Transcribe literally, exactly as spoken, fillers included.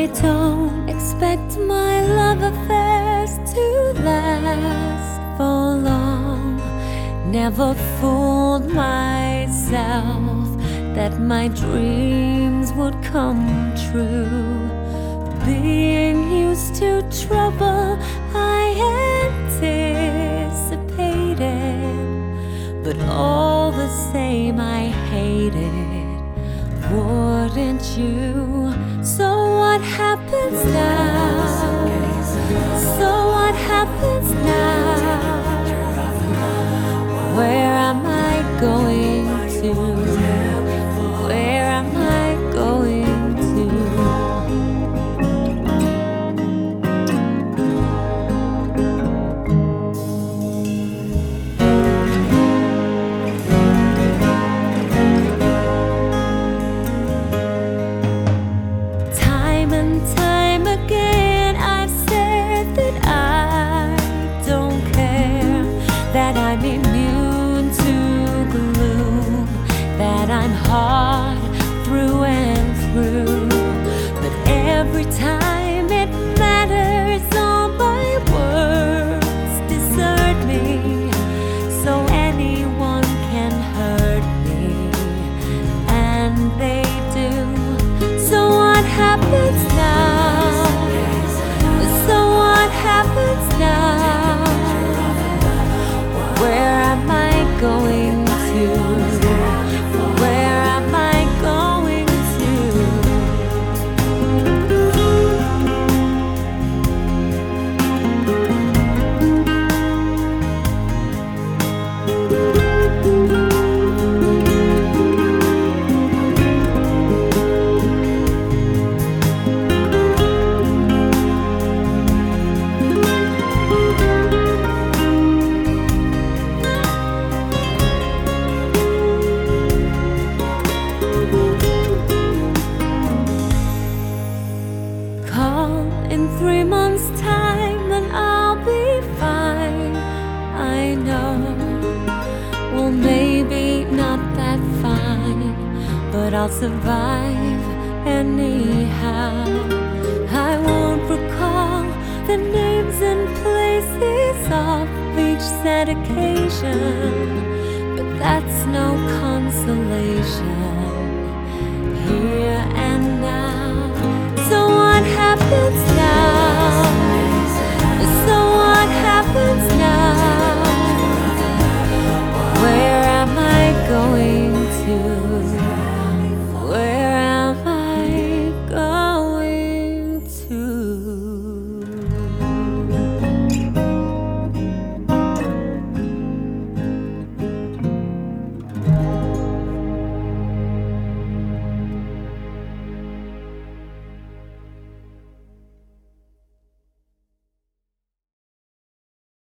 I don't expect my love affairs to last for long. Never fooled myself that my dreams would come true. Being used to trouble, I anticipated, but all the same I hated, wouldn't you? So what happens now? So what happens now? Where am I going to? Where am I going to? Time and time again I've said that I don't care, that I'm immune to gloom, that I'm hard through and through. But every time it matters, all my words desert me, so anyone can hurt me, and they do. So what happens now? So what happens now? Where am I going to? Where am I going to? Call in three months' time and I'll be fine. I know, well, maybe not that fine, but I'll survive anyhow. I won't recall the names and places of each sad occasion, but that's no consolation.